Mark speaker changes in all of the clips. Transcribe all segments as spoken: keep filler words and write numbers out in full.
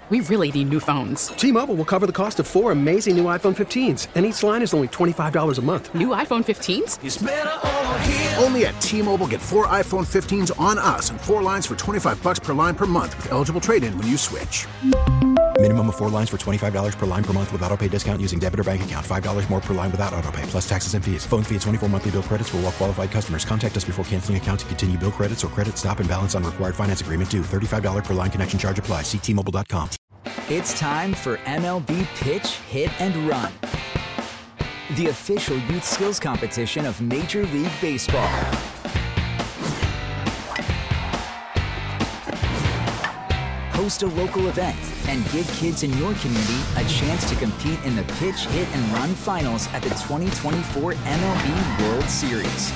Speaker 1: we really need new phones.
Speaker 2: T-Mobile will cover the cost of four amazing new iPhone fifteens, and each line is only twenty-five dollars a month.
Speaker 1: New iPhone fifteens?
Speaker 3: It's better over here.
Speaker 4: Only at T-Mobile, get four iPhone fifteens on us and four lines for twenty-five dollars per line per month with eligible trade-in when you switch.
Speaker 5: Minimum of four lines for twenty-five dollars per line per month with autopay discount using debit or bank account. five dollars more per line without autopay, plus taxes and fees. Phone fee at twenty-four monthly bill credits for well-qualified customers. Contact us before canceling account to continue bill credits or credit stop and balance on required finance agreement due. thirty-five dollars per line connection charge applies. See T Mobile dot com.
Speaker 6: It's time for M L B Pitch, Hit, and Run, the official youth skills competition of Major League Baseball. Host a local event and give kids in your community a chance to compete in the Pitch, Hit, and Run finals at the twenty twenty-four M L B World Series.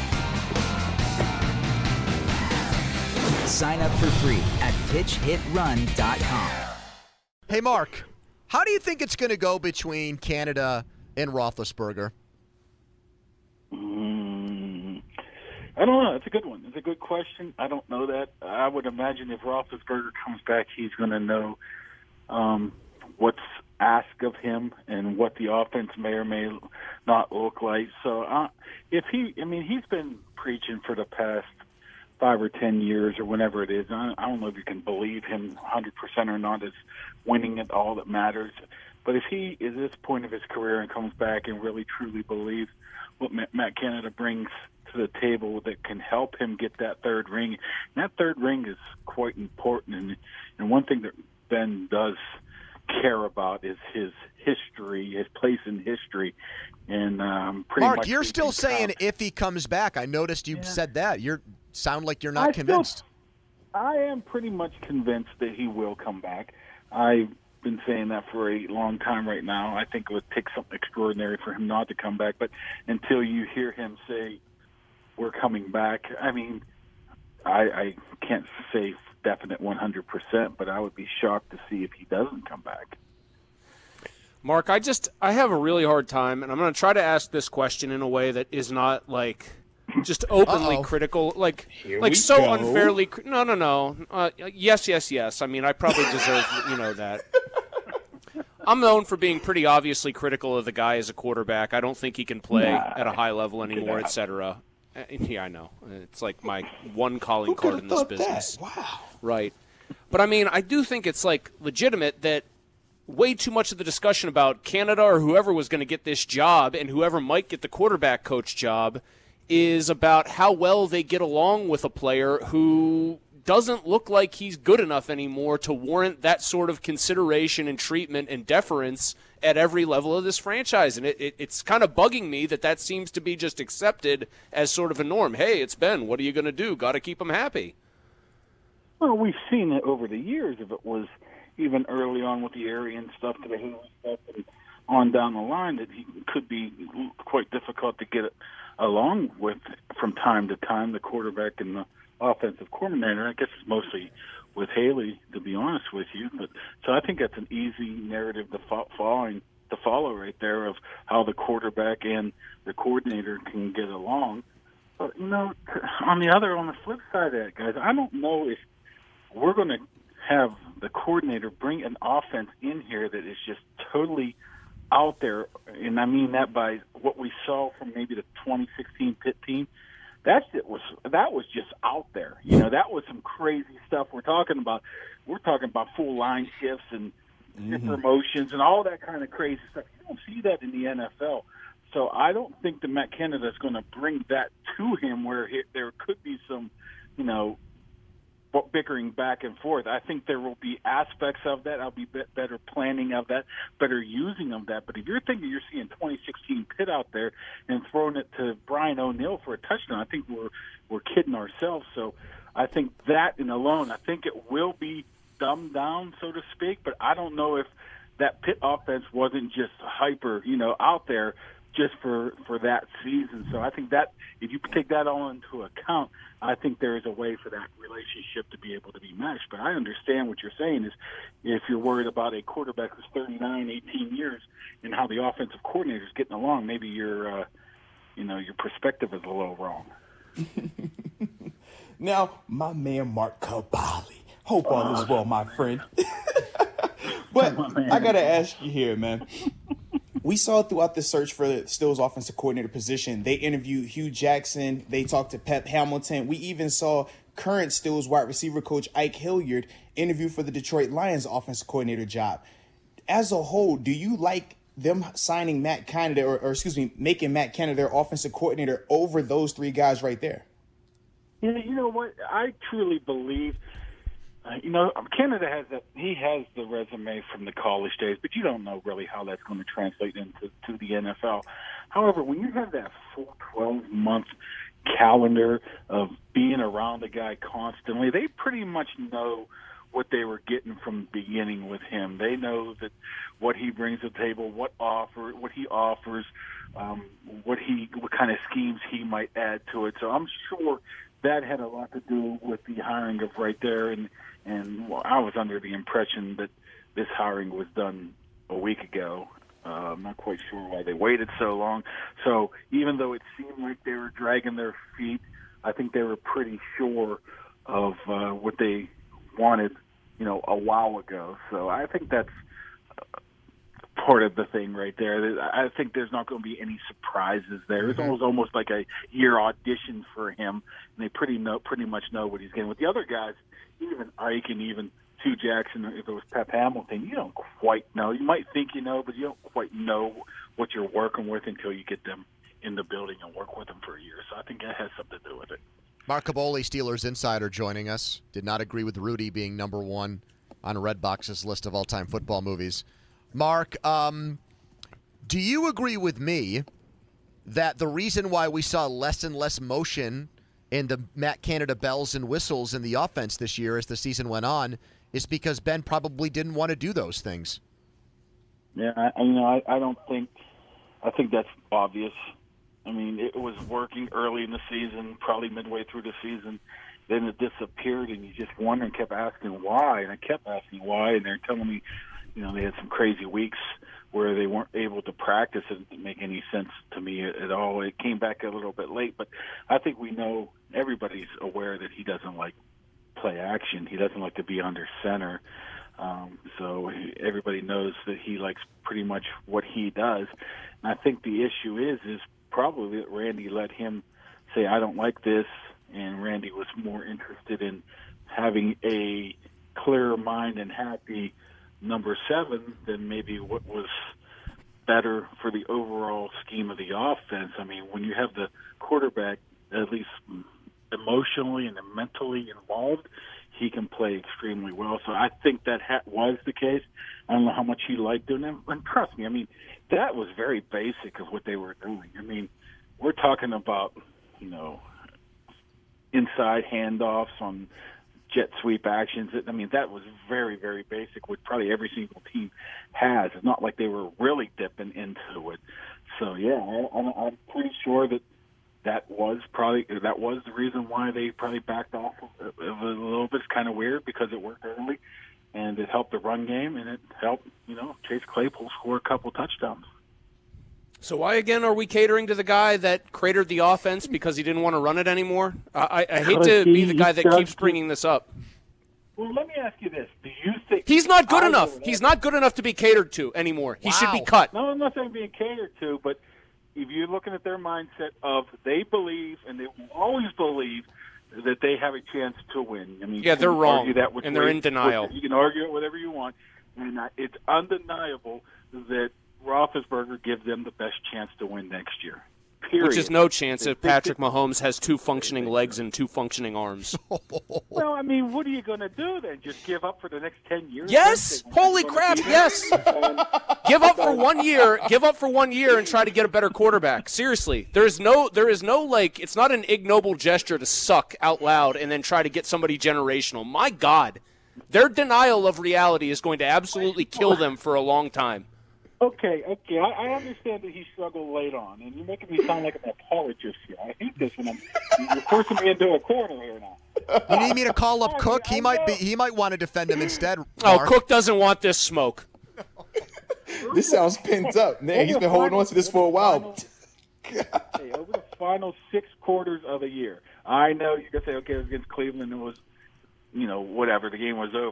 Speaker 6: Sign up for free at pitch hit run dot com.
Speaker 7: Hey, Mark, how do you think it's going to go between Canada and Roethlisberger?
Speaker 8: Mm, I don't know. It's a good one. It's a good question. I don't know that. I would imagine if Roethlisberger comes back, he's going to know um, what's asked of him and what the offense may or may not look like. So uh, if he, I mean, he's been preaching for the past five or ten years or whenever it is. I don't know if you can believe him one hundred percent or not as winning it all that matters. But if he is at this point of his career and comes back and really truly believes what Matt Canada brings to the table that can help him get that third ring, and that third ring is quite important. And, and one thing that Ben does care about is his history, his place in history. And um, pretty
Speaker 7: Mark,
Speaker 8: much
Speaker 7: you're still saying
Speaker 8: out.
Speaker 7: if he comes back. I noticed you
Speaker 8: Yeah.
Speaker 7: said that. You're sound like you're not
Speaker 8: I
Speaker 7: convinced.
Speaker 8: Still, I am pretty much convinced that he will come back. I've been saying that for a long time right now. I think it would take something extraordinary for him not to come back. But until you hear him say, we're coming back, I mean, I, I can't say definite one hundred percent, but I would be shocked to see if he doesn't come back.
Speaker 9: Mark, I just I have a really hard time, and I'm going to try to ask this question in a way that is not like – just openly
Speaker 7: Uh-oh.
Speaker 9: critical, like
Speaker 10: Here
Speaker 9: like
Speaker 10: we
Speaker 9: so
Speaker 10: go.
Speaker 9: unfairly. No, no, no. Uh, yes, yes, yes. I mean, I probably deserve, you know, that. I'm known for being pretty obviously critical of the guy as a quarterback. I don't think he can play
Speaker 8: Nah,
Speaker 9: at a high level anymore, et cetera. Uh, Yeah, I know. It's like my one calling
Speaker 10: Who
Speaker 9: card
Speaker 10: could've
Speaker 9: in this
Speaker 10: thought
Speaker 9: business.
Speaker 10: that? Wow.
Speaker 9: Right. But I mean, I do think it's like legitimate that way too much of the discussion about Canada or whoever was going to get this job and whoever might get the quarterback coach job is about how well they get along with a player who doesn't look like he's good enough anymore to warrant that sort of consideration and treatment and deference at every level of this franchise. And it, it, it's kind of bugging me that that seems to be just accepted as sort of a norm. Hey, it's Ben. What are you going to do? Got to keep him happy.
Speaker 8: Well, we've seen it over the years. If it was even early on with the Arian stuff to the Haley stuff and on down the line, that he could be quite difficult to get it along with from time to time, the quarterback and the offensive coordinator. I guess it's mostly with Haley, to be honest with you. But so I think that's an easy narrative to fo- following to follow right there of how the quarterback and the coordinator can get along. But you know, on the other, on the flip side of that, guys, I don't know if we're going to have the coordinator bring an offense in here that is just totally out there, and I mean that by what we saw from maybe the twenty sixteen Pitt team. That shit was that was just out there. You know, that was some crazy stuff we're talking about. We're talking about full line shifts and mm-hmm. promotions and all that kind of crazy stuff. You don't see that in the N F L. So I don't think that Matt Canada is going to bring that to him where he, there could be some, you know, bickering back and forth. I think there will be aspects of that. I'll be better planning of that, better using of that. But if you're thinking you're seeing twenty sixteen Pitt out there and throwing it to Brian O'Neill for a touchdown, I think we're we're kidding ourselves. So I think that in alone, I think it will be dumbed down, so to speak. But I don't know if that Pitt offense wasn't just hyper, you know, out there just for, for that season. So I think that if you take that all into account, I think there is a way for that relationship to be able to be meshed. But I understand what you're saying is if you're worried about a quarterback who's thirty-nine, eighteen years and how the offensive coordinator is getting along, maybe your, uh, you know, your perspective is a little wrong.
Speaker 10: Now, my man Mark Kaboly. Hope all is well, my friend.
Speaker 3: But I got to ask you here, man. We saw throughout the search for the Steelers offensive coordinator position, they interviewed Hugh Jackson. They talked to Pep Hamilton. We even saw current Steelers wide receiver coach Ike Hilliard interview for the Detroit Lions offensive coordinator job. As a whole, do you like them signing Matt Canada, or, or excuse me, making Matt Canada their offensive coordinator over those three guys right there?
Speaker 8: Yeah, you know what? I truly believe, uh, you know, Canada has that. He has the resume from the college days, but you don't know really how that's going to translate into to the N F L. However, when you have that full twelve-month calendar of being around a guy constantly, they pretty much know what they were getting from the beginning with him. They know that what he brings to the table, what offer, what he offers, um, what he, what kind of schemes he might add to it. So I'm sure that had a lot to do with the hiring of right there. And and well, I was under the impression that this hiring was done a week ago. Uh, I'm not quite sure why they waited so long. So even though it seemed like they were dragging their feet, I think they were pretty sure of uh, what they wanted, you know, a while ago. So I think that's part of the thing right there. I think there's not going to be any surprises there. It's almost almost like a year audition for him, and they pretty know pretty much know what he's getting. With the other guys, even Ike and even Hugh Jackson, if it was Pep Hamilton, you don't quite know. You might think you know, but you don't quite know what you're working with until you get them in the building and work with them for a year. So I think that has something to do with it.
Speaker 7: Mark Caboli, Steelers insider, joining us. Did not agree with Rudy being number one on Redbox's list of all-time football movies. Mark, um, do you agree with me that the reason why we saw less and less motion in the Matt Canada bells and whistles in the offense this year as the season went on is because Ben probably didn't want to do those things?
Speaker 8: Yeah, I, you know, I, I don't think – I think that's obvious. I mean, it was working early in the season, probably midway through the season. Then it disappeared, and you just wonder and kept asking why. And I kept asking why, and they're telling me, you know, they had some crazy weeks where they weren't able to practice. It didn't make any sense to me at all. It came back a little bit late, but I think we know everybody's aware that he doesn't like play action. He doesn't like to be under center. Um, so everybody knows that he likes pretty much what he does. And I think the issue is, is probably that Randy let him say, I don't like this, and Randy was more interested in having a clearer mind and happy number seven than maybe what was better for the overall scheme of the offense. I mean, when you have the quarterback at least emotionally and mentally involved, he can play extremely well. So I think that ha- was the case. I don't know how much he liked doing that. And trust me, I mean, that was very basic of what they were doing. I mean, we're talking about, you know, inside handoffs on jet sweep actions. I mean, that was very, very basic, which probably every single team has. It's not like they were really dipping into it. So, yeah, I, I'm pretty sure that that was probably that was the reason why they probably backed off of it a little bit. It's kind of weird because it worked early, and it helped the run game, and it helped, you know, Chase Claypool score a couple touchdowns.
Speaker 9: So why, again, are we catering to the guy that cratered the offense because he didn't want to run it anymore? I, I hate to be the guy that keeps bringing this up.
Speaker 8: Well, let me ask you this. Do you think...
Speaker 9: He's not good enough. He's not good enough to be catered to anymore. He wow. should be cut.
Speaker 8: No, I'm not saying being catered to, but if you're looking at their mindset of they believe, and they will always believe, that they have a chance to win. I mean,
Speaker 9: yeah, they're wrong,
Speaker 8: that
Speaker 9: and they're in denial.
Speaker 8: You can argue it whatever you want, and it's undeniable that Roethlisberger gives them the best chance to win next year. Period.
Speaker 9: Which is no chance if Patrick Mahomes has two functioning legs and two functioning arms.
Speaker 8: Well, I mean, what are you going to do then? Just give up for the next ten years?
Speaker 9: Yes! Holy crap, yes! Give up for one year, give up for one year and try to get a better quarterback. Seriously. There is no there is no like it's not an ignoble gesture to suck out loud and then try to get somebody generational. My God. Their denial of reality is going to absolutely kill them for a long time.
Speaker 8: Okay, okay, I, I understand that he struggled late on, and you're making me sound like an apologist here. I hate this when I'm, you're forcing me into a corner here now.
Speaker 7: You need me to call up Cook? He might be. He might want to defend him instead. Mark.
Speaker 9: Oh, Cook doesn't want this smoke.
Speaker 3: This sounds pent up. Man, he's been holding on to this for a while.
Speaker 8: Hey, over the final six quarters of the year, I know you can say, okay, it was against Cleveland, it was, you know, whatever, the game was over.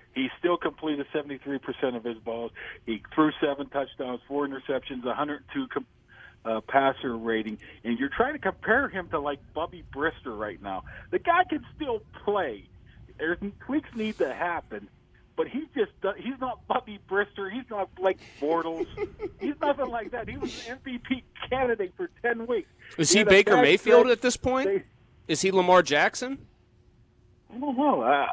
Speaker 8: He still completed seventy-three percent of his balls. He threw seven touchdowns, four interceptions, one hundred two com- uh, passer rating. And you're trying to compare him to, like, Bubby Brister right now. The guy can still play. There's tweaks need to happen. But he just he's not Bubby Brister. He's not Blake Bortles. He's nothing like that. He was an M V P candidate for ten weeks.
Speaker 9: Is
Speaker 8: he
Speaker 9: he Baker Mayfield
Speaker 8: stretch.
Speaker 9: at this point?
Speaker 8: They,
Speaker 9: Is he Lamar Jackson?
Speaker 8: I don't know. Uh,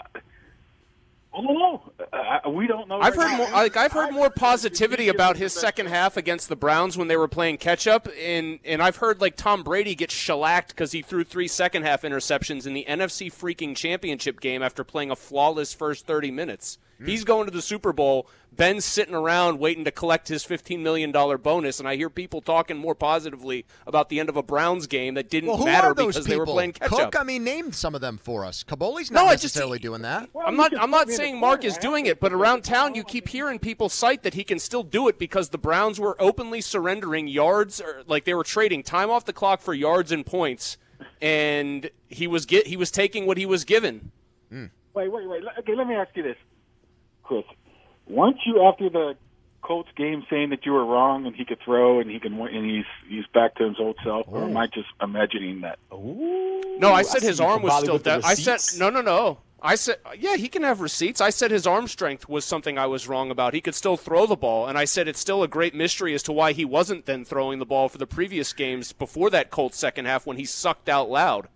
Speaker 8: I don't know. Uh, we don't know.
Speaker 9: I've
Speaker 8: right
Speaker 9: heard
Speaker 8: now.
Speaker 9: more. Like I've heard
Speaker 8: I
Speaker 9: more
Speaker 8: think
Speaker 9: positivity
Speaker 8: he's
Speaker 9: about
Speaker 8: the
Speaker 9: his
Speaker 8: best
Speaker 9: second
Speaker 8: player.
Speaker 9: half against the Browns when they were playing catch up, and and I've heard like Tom Brady get shellacked because he threw three second half interceptions in the N F C freaking championship game after playing a flawless first thirty minutes. Mm. He's going to the Super Bowl. Ben's sitting around waiting to collect his fifteen million dollars bonus, and I hear people talking more positively about the end of a Browns game that didn't
Speaker 7: Well, who
Speaker 9: matter
Speaker 7: are those
Speaker 9: because
Speaker 7: people?
Speaker 9: they were playing catch
Speaker 7: Cook,
Speaker 9: up.
Speaker 7: I mean, name some of them for us. Caboli's
Speaker 9: No,
Speaker 7: not
Speaker 9: I just-
Speaker 7: necessarily doing that.
Speaker 8: Well,
Speaker 9: I'm
Speaker 8: you
Speaker 9: not.
Speaker 8: can
Speaker 9: I'm
Speaker 8: put
Speaker 9: not
Speaker 8: me in
Speaker 9: saying
Speaker 8: the
Speaker 9: Mark
Speaker 8: corner.
Speaker 9: is
Speaker 8: I
Speaker 9: doing
Speaker 8: have
Speaker 9: it, but
Speaker 8: to
Speaker 9: around
Speaker 8: put
Speaker 9: town
Speaker 8: the
Speaker 9: you
Speaker 8: ball
Speaker 9: keep
Speaker 8: in.
Speaker 9: hearing people cite that he can still do it because the Browns were openly surrendering yards, or like they were trading time off the clock for yards and points, and he was get he was taking what he was given.
Speaker 8: Wait, wait, wait. Okay, let me ask you this, Chris. Weren't you after the Colts game saying that you were wrong and he could throw and he can win, and he's he's back to his old self, or am I just imagining that?
Speaker 9: No, I said
Speaker 3: I
Speaker 9: his
Speaker 3: see you
Speaker 9: arm was
Speaker 3: Kabali
Speaker 9: still
Speaker 3: with the
Speaker 9: dead. I said
Speaker 3: receipts.
Speaker 9: no, no, no. I said yeah, he can have receipts. I said his arm strength was something I was wrong about. He could still throw the ball, and I said it's still a great mystery as to why he wasn't then throwing the ball for the previous games before that Colts second half when he sucked out loud.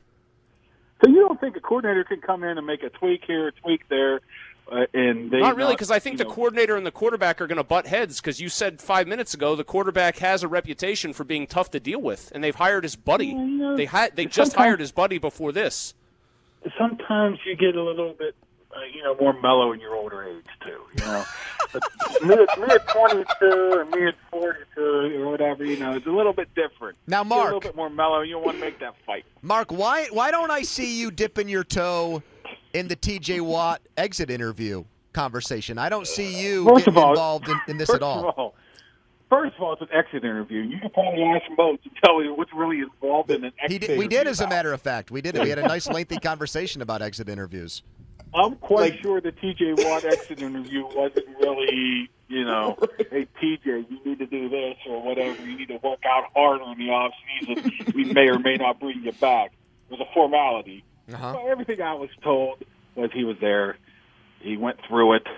Speaker 8: So you don't think a coordinator can come in and make a tweak here, a tweak there, uh, and they
Speaker 9: Not really,
Speaker 8: not,
Speaker 9: because I think
Speaker 8: you
Speaker 9: the
Speaker 8: know,
Speaker 9: coordinator and the quarterback are going to butt heads. Because you said five minutes ago the quarterback has a reputation for being tough to deal with, and they've hired his buddy.
Speaker 8: Well, you know,
Speaker 9: They hi- they just
Speaker 8: sometimes-
Speaker 9: hired his buddy before this.
Speaker 8: Sometimes you get a little bit, uh, you know, more mellow in your older age too. You know, But me at me at twenty-two or me at forty-two or whatever, you know, it's a little bit different.
Speaker 7: Now,
Speaker 8: You're a little
Speaker 7: Mark.
Speaker 8: bit more mellow. You don't want to make that fight.
Speaker 7: Mark, why why don't I see you dipping your toe in the T J Watt exit interview conversation? I don't see you
Speaker 8: First
Speaker 7: getting
Speaker 8: of all-
Speaker 7: involved in, in this
Speaker 8: First
Speaker 7: at all.
Speaker 8: Of all, first of all, it's an exit interview. You can probably ask Moats and tell you what's really involved in an exit
Speaker 7: He did,
Speaker 8: interview.
Speaker 7: we did, as a
Speaker 8: now.
Speaker 7: matter of fact. We did. We had a nice, lengthy conversation about exit interviews.
Speaker 8: I'm quite
Speaker 3: Like-
Speaker 8: sure the T J Watt exit interview wasn't really, you know, hey, T J, you need to do this or whatever. You need to work out harder in the off season. We may or may not bring you back. It was a formality.
Speaker 7: Uh-huh.
Speaker 8: Well, everything I was told was he was there. He went through it.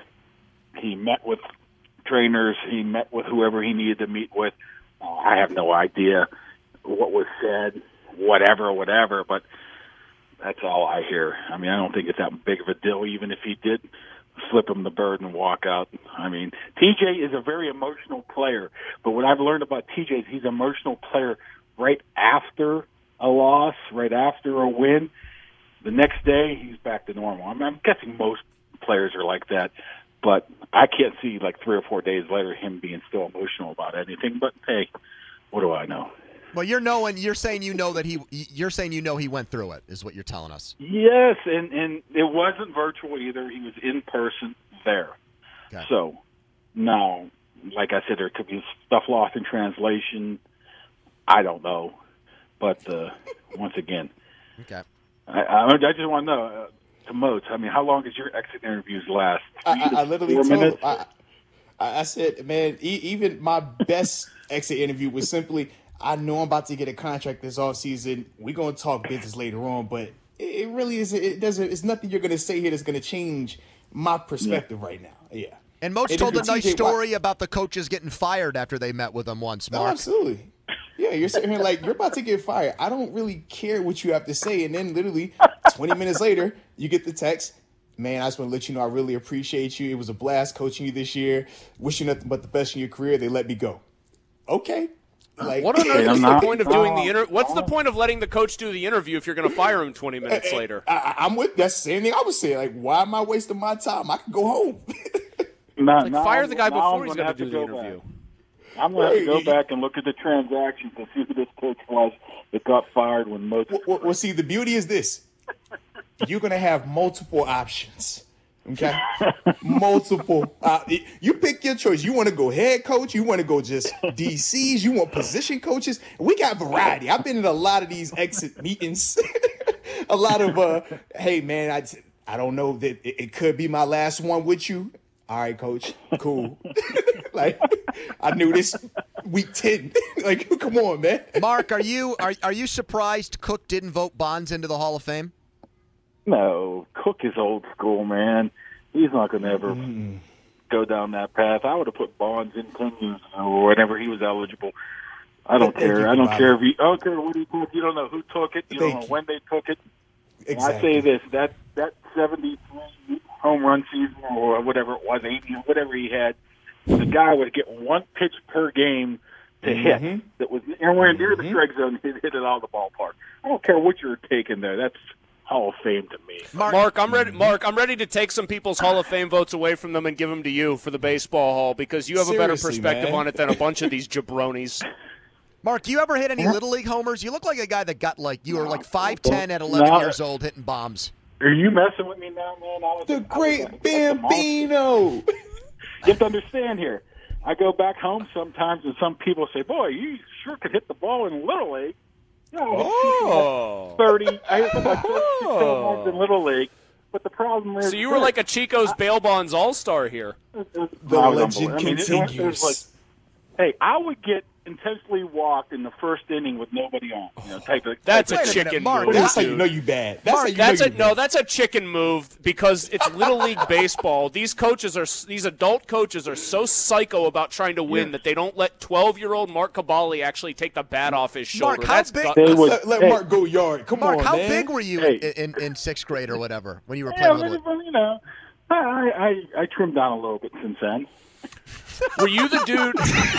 Speaker 8: He met with trainers. He met with whoever he needed to meet with. Uh, I have no idea what was said, whatever, whatever, but that's all I hear. I mean, I don't think it's that big of a deal, even if he did slip him the bird and walk out. I mean, T J is a very emotional player, but what I've learned about T J is he's an emotional player right after a loss, right after a win. The next day, he's back to normal. I mean, I'm guessing most players are like that, but I can't see like three or four days later him being still emotional about anything. But hey, what do I know?
Speaker 7: Well, you're knowing. You're saying you know that he. You're saying you know he went through it. Is what you're telling us.
Speaker 8: Yes, and and it wasn't virtual either. He was in person there.
Speaker 7: Okay.
Speaker 8: So now, like I said, there could be stuff lost in translation. I don't know, but uh, once again,
Speaker 7: Okay.
Speaker 8: I, I, I just want to know, uh, to Moats, I mean, how long does your exit interviews last?
Speaker 3: I,
Speaker 8: Three
Speaker 3: I,
Speaker 8: to
Speaker 3: I literally
Speaker 8: four
Speaker 3: told
Speaker 8: minutes?
Speaker 3: I, I I said, man, e- even my best exit interview was simply, I know I'm about to get a contract this offseason. We're going to talk business later on, but it, it really is. It doesn't. It's nothing you're going to say here that's going to change my perspective right now. Yeah.
Speaker 7: And Moats
Speaker 3: And
Speaker 7: told
Speaker 3: if
Speaker 7: a
Speaker 3: you're
Speaker 7: nice
Speaker 3: T J Watt-
Speaker 7: story about the coaches getting fired after they met with him once.
Speaker 3: No,
Speaker 7: Mark.
Speaker 3: absolutely. Yeah, you're sitting here like, you're about to get fired. I don't really care what you have to say. And then literally twenty minutes later, you get the text, man, I just want to let you know I really appreciate you. It was a blast coaching you this year. Wish you nothing but the best in your career. They let me go. Okay. Like,
Speaker 9: What on earth
Speaker 8: I'm
Speaker 9: is the
Speaker 8: not-
Speaker 9: point of doing the
Speaker 8: Oh,
Speaker 9: inter? What's the point of letting the coach do the interview if you're going to fire him twenty minutes later?
Speaker 3: I, I'm with that's the same thing I was saying. Like, why am I wasting my time? I can go home.
Speaker 8: Now-
Speaker 9: Like
Speaker 8: now
Speaker 9: fire
Speaker 8: I'm-
Speaker 9: the guy
Speaker 8: now
Speaker 9: before
Speaker 8: I'm
Speaker 9: he's
Speaker 8: gonna
Speaker 9: going
Speaker 8: have
Speaker 9: to do
Speaker 8: to
Speaker 9: the
Speaker 8: go
Speaker 9: interview.
Speaker 8: back. I'm going to have to go
Speaker 3: You-
Speaker 8: back and look at the transactions to see who this coach was that got fired when Moats.
Speaker 3: Well, well, well, see, the beauty is this. You're going to have multiple options. Okay? multiple. Uh, you pick your choice. You want to go head coach. You want to go just D Cs. You want position coaches. We got variety. I've been in a lot of these exit meetings. a lot of, uh, hey, man, I, I don't know that it, it could be my last one with you. All right, coach. Cool. Like, I knew this week ten. Like, come on, man.
Speaker 7: Mark, are you are are you surprised Cook didn't vote Bonds into the Hall of Fame?
Speaker 8: No, Cook is old school, man. He's not going to ever mm. go down that path. I would have put Bonds in ten years ago or whenever he was eligible. I don't care. I don't care if he. I don't care what he took. You don't know who took it. You don't know when they took it. Exactly. I say this: that that seventy-three home run season or whatever it was, eighty, whatever he had, the guy would get one pitch per game to mm-hmm. hit. That was anywhere near mm-hmm. the strike zone. He hit it out of the ballpark. I don't care what you're taking there. That's Hall of Fame to me.
Speaker 9: Mark, Mark, I'm ready. Mark, I'm ready to take some people's Hall of Fame votes away from them and give them to you for the baseball hall because you have Seriously, a better perspective man. on it than a bunch of these jabronis.
Speaker 7: Mark, do you ever hit any Little League homers? You look like a guy that got like you were like five ten at eleven no. years old hitting bombs.
Speaker 8: Are you messing with me now, man? I was,
Speaker 3: the great I was, Bambino.
Speaker 8: You have to understand here. I go back home sometimes, and some people say, "Boy, you sure could hit the ball in Little League." You know, oh. thirty. I hit like thirty-six home runs in Little League. But the problem is,
Speaker 9: so you were like a Chico's Bail Bonds All Star here.
Speaker 3: The legend
Speaker 8: I mean,
Speaker 3: continues.
Speaker 8: It was like, hey, I would get intentionally walked in the first inning with nobody on. You know, type of,
Speaker 9: that's
Speaker 8: type
Speaker 9: a chicken
Speaker 3: Mark,
Speaker 9: move.
Speaker 3: That's how you know you bad. That's,
Speaker 9: Mark,
Speaker 3: how you
Speaker 9: that's
Speaker 3: know
Speaker 9: a
Speaker 3: you
Speaker 9: no.
Speaker 3: bad.
Speaker 9: That's a chicken move because it's Little League baseball. These coaches are these adult coaches are so psycho about trying to win yeah. that they don't let twelve-year-old Mark Cabali actually take the bat off his shoulder.
Speaker 7: Mark, how
Speaker 9: that's
Speaker 7: big?
Speaker 9: Would,
Speaker 3: let let hey, Mark go yard. Come
Speaker 7: Mark,
Speaker 3: on,
Speaker 7: how
Speaker 3: man.
Speaker 7: big were you
Speaker 8: hey.
Speaker 7: in, in, in sixth grade or whatever when you were
Speaker 8: yeah,
Speaker 7: playing Little League?
Speaker 8: You know, I, I I trimmed down a little bit since then.
Speaker 9: Were you the dude?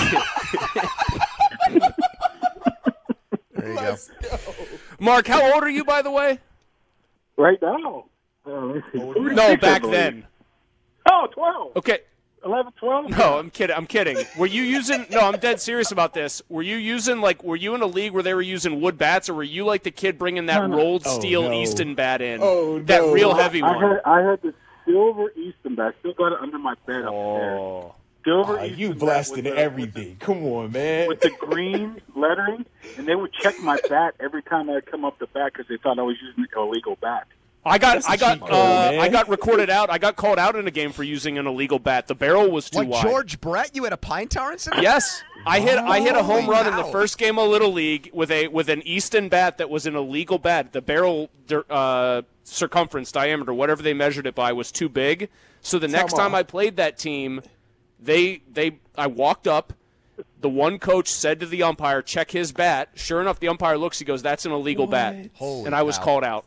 Speaker 7: There you go.
Speaker 9: Mark, how old are you, by the way?
Speaker 8: Right now. Uh,
Speaker 9: no, back then.
Speaker 8: Oh, twelve.
Speaker 9: Okay.
Speaker 8: eleven, twelve?
Speaker 9: No, I'm kidding. I'm kidding. Were you using – no, I'm dead serious about this. Were you using, like – were you in a league where they were using wood bats, or were you like the kid bringing that
Speaker 8: no, no.
Speaker 9: rolled
Speaker 3: Oh,
Speaker 9: steel
Speaker 3: no.
Speaker 9: Easton bat in?
Speaker 3: Oh,
Speaker 9: that
Speaker 3: no.
Speaker 9: real heavy
Speaker 8: I
Speaker 9: one.
Speaker 8: had, I had the silver Easton bat. I still got it under my bed
Speaker 3: Oh.
Speaker 8: upstairs. Silver
Speaker 3: Oh,
Speaker 8: Easton
Speaker 3: you
Speaker 8: bat
Speaker 3: blasted
Speaker 8: with the-
Speaker 3: everything. Come on, man.
Speaker 8: With the green lettering, and they would check my bat every time I'd come up the bat because they thought I was using an illegal bat.
Speaker 9: I got,
Speaker 3: That's a
Speaker 9: I got,
Speaker 3: cheat code,
Speaker 9: uh,
Speaker 3: man.
Speaker 9: I got recorded out. I got called out in a game for using an illegal bat. The barrel was too
Speaker 7: Like
Speaker 9: wide.
Speaker 7: George Brett, you had a pine tar incident?
Speaker 9: Yes, I hit. I hit a home
Speaker 7: Holy
Speaker 9: run in the
Speaker 7: cow.
Speaker 9: first game of Little League with a with an Easton bat that was an illegal bat. The barrel uh, circumference, diameter, whatever they measured it by, was too big. So the next time I played that team, they they I walked up. The one coach said to the umpire, "Check his bat." Sure enough, the umpire looks. He goes, "That's an illegal
Speaker 3: What?
Speaker 9: bat,"
Speaker 7: Holy
Speaker 9: and I was
Speaker 7: cow.
Speaker 9: called out.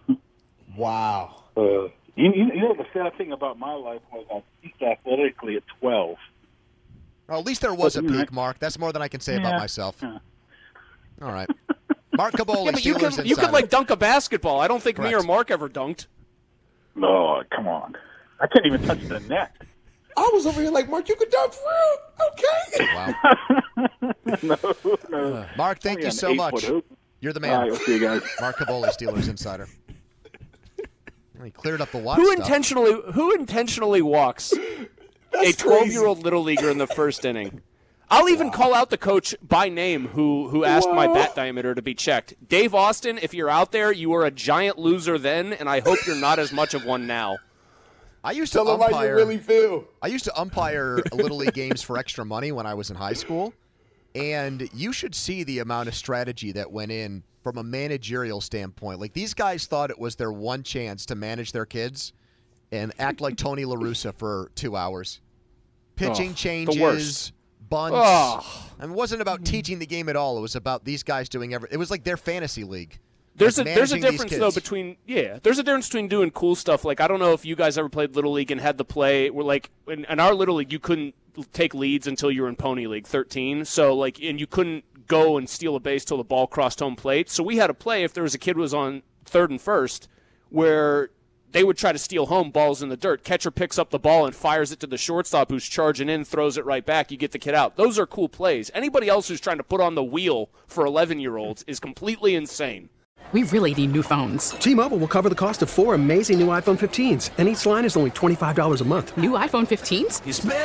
Speaker 3: Wow.
Speaker 8: Uh, you, you know, the sad thing about my life was I peaked athletically at twelve.
Speaker 7: Well, at least there was a
Speaker 8: But,
Speaker 7: peak, Mark. That's more than I can say about
Speaker 8: Yeah.
Speaker 7: myself.
Speaker 8: Yeah.
Speaker 7: All right. Mark Caboli,
Speaker 9: Yeah, but you
Speaker 7: Steelers
Speaker 9: can
Speaker 7: Insider.
Speaker 9: you could like dunk a basketball. I don't think me
Speaker 7: Correct.
Speaker 9: or Mark ever dunked.
Speaker 8: No, come on. I can't even touch the net.
Speaker 3: I was over here like, Mark, you could dunk for real? Okay.
Speaker 7: Wow.
Speaker 8: no, no.
Speaker 7: Mark, thank
Speaker 8: Only
Speaker 7: you
Speaker 8: an
Speaker 7: so
Speaker 8: eight-foot
Speaker 7: much.
Speaker 8: hoop.
Speaker 7: You're the
Speaker 8: All
Speaker 7: man.
Speaker 8: right, we'll see you guys.
Speaker 7: Mark Caboli, Steelers Insider. Well, he cleared up the watch
Speaker 9: Who
Speaker 7: stuff.
Speaker 9: intentionally who intentionally walks a twelve-year-old little leaguer in the first inning? I'll even call out the coach by name who who asked my bat diameter to be checked. Dave Austin, if you're out there, you were a giant loser then, and I hope you're not as much of one now.
Speaker 7: I used to
Speaker 3: Tell them how you
Speaker 7: umpire.
Speaker 3: really feel.
Speaker 7: I used to umpire Little League games for extra money when I was in high school, and you should see the amount of strategy that went in from a managerial standpoint. Like, these guys thought it was their one chance to manage their kids and act like Tony La Russa for two hours. Pitching
Speaker 9: Oh,
Speaker 7: changes,
Speaker 9: the worst.
Speaker 7: bunts.
Speaker 9: Oh.
Speaker 7: I mean, it wasn't about teaching the game at all. It was about these guys doing every. It was like their fantasy league.
Speaker 9: There's
Speaker 7: Like
Speaker 9: a there's a
Speaker 7: managing these
Speaker 9: difference though
Speaker 7: kids.
Speaker 9: between yeah there's a difference between doing cool stuff like I don't know if you guys ever played Little League and had the play where like in, in our Little League you couldn't take leads until you were in Pony League thirteen, so like and you couldn't go and steal a base till the ball crossed home plate, so we had a play if there was a kid who was on third and first where they would try to steal home, balls in the dirt, catcher picks up the ball and fires it to the shortstop who's charging in, throws it right back, you get the kid out. Those are cool plays. Anybody else who's trying to put on the wheel for eleven year olds is completely insane.
Speaker 1: We really need new phones.
Speaker 2: T-Mobile will cover the cost of four amazing new iPhone fifteens, and each line is only twenty-five dollars a month.
Speaker 1: New iPhone fifteens?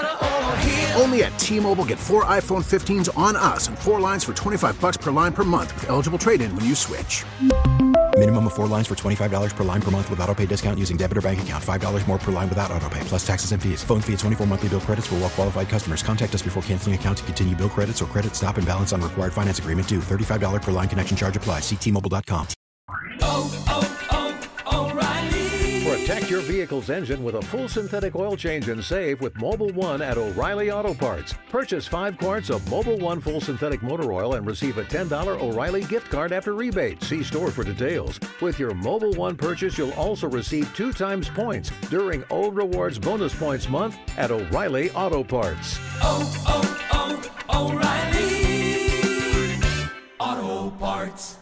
Speaker 4: Only at T-Mobile, get four iPhone fifteens on us and four lines for twenty-five bucks per line per month with eligible trade-in when you switch.
Speaker 5: Minimum of four lines for twenty-five dollars per line per month with auto pay discount using debit or bank account. five dollars more per line without auto pay, plus taxes and fees. Phone fee at twenty-four monthly bill credits for well qualified customers. Contact us before canceling account to continue bill credits or credit stop and balance on required finance agreement due. thirty-five dollars per line connection charge applies. See T Mobile dot com.
Speaker 10: Oh, oh, oh, O'Reilly.
Speaker 11: Protect your vehicle's engine with a full synthetic oil change and save with Mobil one at O'Reilly Auto Parts. Purchase five quarts of Mobil one full synthetic motor oil and receive a ten dollars O'Reilly gift card after rebate. See store for details. With your Mobil one purchase, you'll also receive two times points during O Rewards Bonus Points Month at O'Reilly Auto Parts.
Speaker 10: Oh, oh, oh, O'Reilly Auto Parts.